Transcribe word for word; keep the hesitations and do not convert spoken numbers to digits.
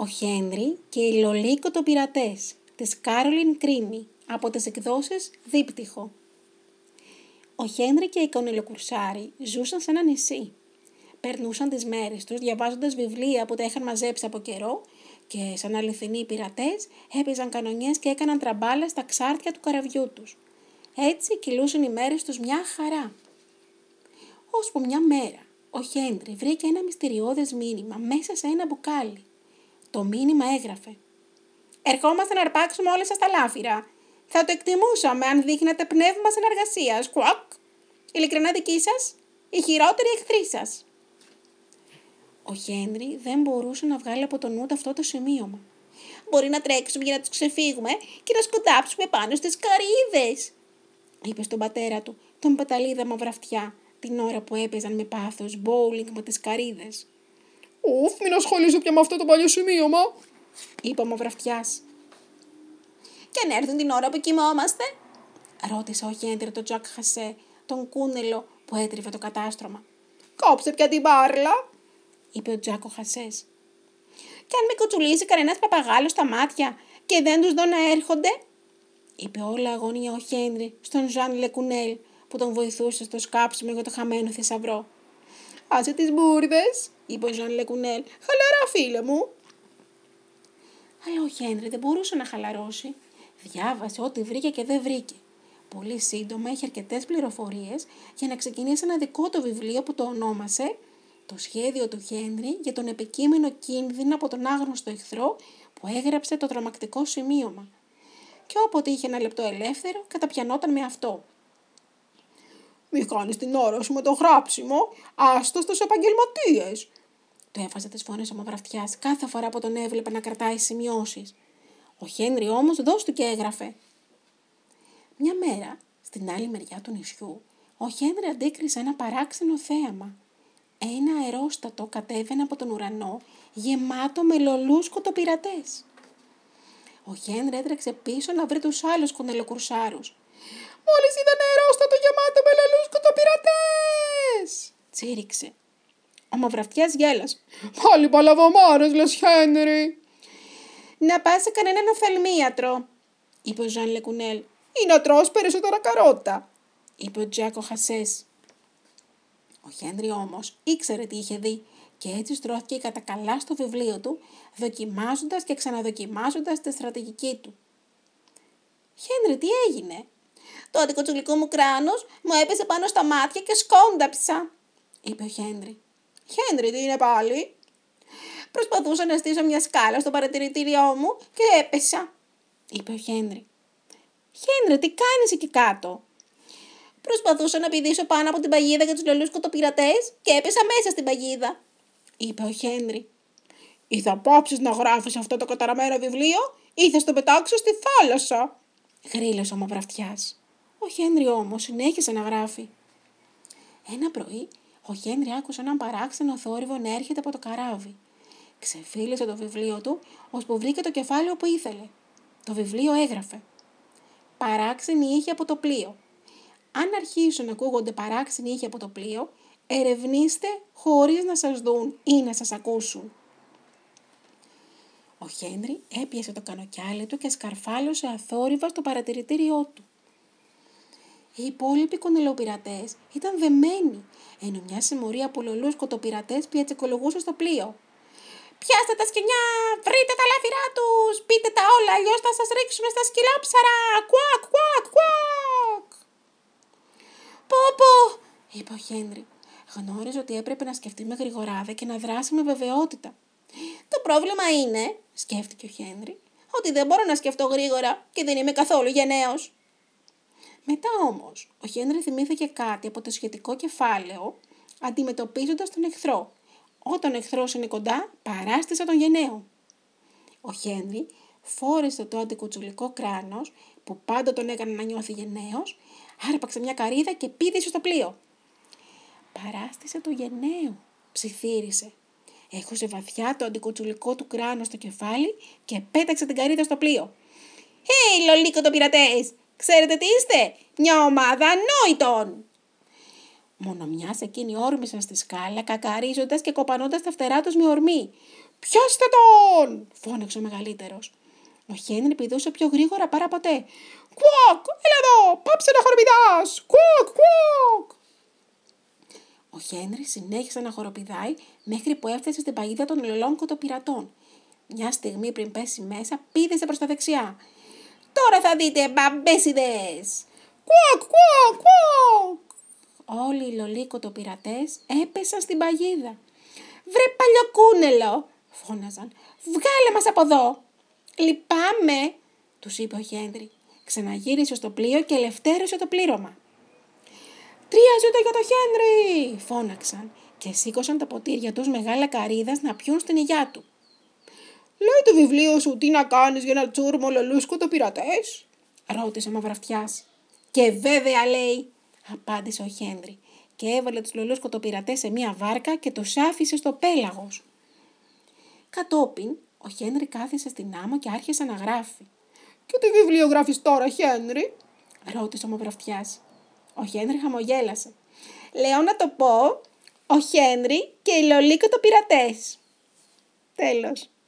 Ο Χένρι και οι Λολίκοτοπειρατές της Κάρολιν Κρίμι από τις εκδόσεις Δίπτυχο. Ο Χένρι και οι Κονελοκουρσάροι ζούσαν σε ένα νησί. Περνούσαν τις μέρες τους διαβάζοντας βιβλία που τα είχαν μαζέψει από καιρό και σαν αληθινοί πειρατές έπαιζαν κανονιές και έκαναν τραμπάλα στα ξάρτια του καραβιού τους. Έτσι κυλούσαν οι μέρες τους μια χαρά. Ώσπου μια μέρα ο Χένρι βρήκε ένα μυστηριώδες μήνυμα μέσα σε ένα μπουκάλι. Το μήνυμα έγραφε: «Ερχόμαστε να αρπάξουμε όλες σας τα λάφυρα. Θα το εκτιμούσαμε αν δείχνατε πνεύμα συνεργασίας. Κουακ! Ειλικρινά δική σας, η χειρότερη εχθρή σας». Ο Χένρι δεν μπορούσε να βγάλει από το νου του αυτό το σημείωμα. «Μπορεί να τρέξουμε για να τους ξεφύγουμε και να σκοντάψουμε πάνω στις καρύδες», είπε στον πατέρα του, τον Πεταλίδα Μαυραυτιά, την ώρα που έπαιζαν με πάθος μπόουλινγκ με τις καρύδες. «Ουφ, μην ασχολείσαι πια με αυτό το παλιό σημείωμα», είπε ο Μαυραυτιάς. «Και αν έρθουν την ώρα που κοιμόμαστε?» ρώτησε ο Χένρι τον Τζακ Χασέ, τον κούνελο που έτριβε το κατάστρωμα. «Κόψε πια την μπάρλα», είπε ο Τζάκο Χασές. «Και αν με κουτσουλήσει κανένας παπαγάλος στα μάτια και δεν τους δω να έρχονται?» είπε όλα αγωνία ο Χένρι στον Ζαν Λεκουνέλ που τον βοηθούσε στο σκάψιμο για το χαμένο θησαυρό. «Άσε τις μπουρδες», είπε ο Ζαν Λεκουνέλ. «Χαλαρά, φίλε μου». Αλλά ο Χένρι δεν μπορούσε να χαλαρώσει. Διάβασε ό,τι βρήκε και δεν βρήκε. Πολύ σύντομα είχε αρκετές πληροφορίες για να ξεκινήσει ένα δικό του βιβλίο που το ονόμασε «Το σχέδιο του Χένρι για τον επικείμενο κίνδυνο από τον άγνωστο εχθρό» που έγραψε το τρομακτικό σημείωμα. Και όποτε είχε ένα λεπτό ελεύθερο καταπιανόταν με αυτό. «Μη κάνεις την ώρα σου με το γράψιμο, άστο στους επαγγελματίες», του έβαζε τις φωνές ο Μαυραυτιάς κάθε φορά που τον έβλεπε να κρατάει σημειώσεις. Ο Χένρι όμως δώσ' του και έγραφε. Μια μέρα, στην άλλη μεριά του νησιού, ο Χένρι αντίκρισε ένα παράξενο θέαμα. Ένα αερόστατο κατέβαινε από τον ουρανό, γεμάτο με λολούσκοτοπειρατές. Ο Χένρι έτρεξε πίσω να βρει τους άλλους κονελοκουρσάρους. «Μόλις είδα ένα αερόστατο γεμάτο με λολούσκοτοπειρατές», τσίριξε. Ο Μαυραυτιάς γέλασε. «Πάλι παλαβομάρες λες, Χένρι». «Να πας σε κανέναν οφθαλμίατρο», είπε ο Ζαν Λεκουνέλ. «Ή να τρως περισσότερα καρότα», είπε ο Τζάκο Χασές. Ο Χένρι όμως ήξερε τι είχε δει και έτσι στρώθηκε κατά καλά στο βιβλίο του, δοκιμάζοντας και ξαναδοκιμάζοντας τη στρατηγική του. «Χένρι, τι έγινε?» «Το αντικοτσουλικό μου κράνος μου έπεσε πάνω στα μάτια και σκόνταψα», είπε ο Χένρι. «Χένρι, τι είναι πάλι?» «Προσπαθούσα να στήσω μια σκάλα στο παρατηρητήριό μου και έπεσα», είπε ο Χένρι. «Χένρι, τι κάνεις εκεί κάτω?» «Προσπαθούσα να πηδήσω πάνω από την παγίδα για τους λολούσκοτοπειρατές και έπεσα μέσα στην παγίδα», είπε ο Χένρι. «Ή θα πάψεις να γράφεις αυτό το καταραμένο βιβλίο ή θα στο πετάξω στη θάλασσα», γρήλωσε ο Μαυραυτιάς. Ο Χένρι όμως συνέχισε να γράφει. Ένα πρωί ο Χένρι άκουσε έναν παράξενο θόρυβο να έρχεται από το καράβι. Ξεφύλισε το βιβλίο του, ώσπου βρήκε το κεφάλαιο που ήθελε. Το βιβλίο έγραφε. «Παράξενη ήχη από το πλοίο. Αν αρχίσουν να ακούγονται παράξενοι ήχοι από το πλοίο, ερευνήστε χωρίς να σας δουν ή να σας ακούσουν». Ο Χένρι έπιασε το κανοκιάλι του και σκαρφάλωσε αθόρυβα στο παρατηρητήριό του. Οι υπόλοιποι κονελοπειρατές ήταν δεμένοι, ενώ μια συμμορία από λολούσκοτοπειρατές πιατσικολογούσε στο πλοίο. «Πιάστε τα σκοινιά, βρείτε τα λάφυρά τους, πείτε τα όλα, αλλιώς θα σας ρίξουμε στα σκυλόψαρα, κουακ, κουακ, κουακ». «Πω πω», είπε ο Χένρι. Γνώριζε ότι έπρεπε να σκεφτεί με γρηγοράδα και να δράσει με βεβαιότητα. «Το πρόβλημα είναι», σκέφτηκε ο Χένρι, «ότι δεν μπορώ να σκεφτώ γρήγορα και δεν είμαι καθόλου γενναίος». Μετά όμως, ο Χένρι θυμήθηκε κάτι από το σχετικό κεφάλαιο, αντιμετωπίζοντας τον εχθρό. Όταν ο εχθρός είναι κοντά, παράστησε τον γενναίο. Ο Χένρι φόρεσε το αντικουτσουλικό κράνος, που πάντα τον έκανε να νιώθει γενναίος, άρπαξε μια καρύδα και πήδησε στο πλοίο. Παράστησε το γενναίο, ψιθύρισε. Έχωσε βαθιά το αντικουτσουλικό του κράνος στο κεφάλι και πέταξε την καρύδα στο πλοίο. «Χέι, λολίκοτοπειρατές! Ξέρετε τι είστε? Μια ομάδα ανόητων!» Μόνο μιας εκείνοι όρμησαν στη σκάλα, κακαρίζοντας και κοπανώντας τα φτερά τους με ορμή. Πιάστε τον! Φώναξε ο μεγαλύτερος. Ο Χένρι πηδούσε πιο γρήγορα παρά ποτέ. Κουακ! Έλα εδώ! Πάψε να χοροπηδάς! Κουακ! Κουακ! Ο Χένρι συνέχισε να χοροπηδάει μέχρι που έφτασε στην παγίδα των λολόγκωτων πειρατών. Μια στιγμή πριν πέσει μέσα, πήδησε προς τα δεξιά. Τώρα θα δείτε μπαμπέσιδες! Κουακ! Κουακ! Κουακ! Όλοι οι λολίκοτοπειρατές έπεσαν στην παγίδα. Βρε παλιοκούνελο! Φώναζαν. Βγάλε μας από εδώ! Λυπάμαι, τους είπε ο Χένρι. Ξαναγύρισε στο πλοίο και ελευθέρωσε το πλήρωμα. Τρία ζώτα για το Χένρι! Φώναξαν και σήκωσαν τα ποτήρια τους μεγάλα καρύδας να πιούν στην υγειά του. Λέει το βιβλίο σου τι να κάνεις για ένα τσούρμο λολούσκοτοπειρατές? Ρώτησε ο Μαυραυτιάς. Και βέβαια λέει, απάντησε ο Χένρι και έβαλε τους λολούσκοτοπειρατές σε μια βάρκα και τους άφησε στο πέλαγος. Κατόπιν, ο Χένρι κάθισε στην άμμο και άρχισε να γράφει. Και τι βιβλίο γράφεις τώρα, Χένρι? Ρώτησε ο Μαυραυτιάς. Ο Χένρι χαμογέλασε. Λέω να το πω, ο Χένρι και οι λολίκοτοπειρατές. Τέλος.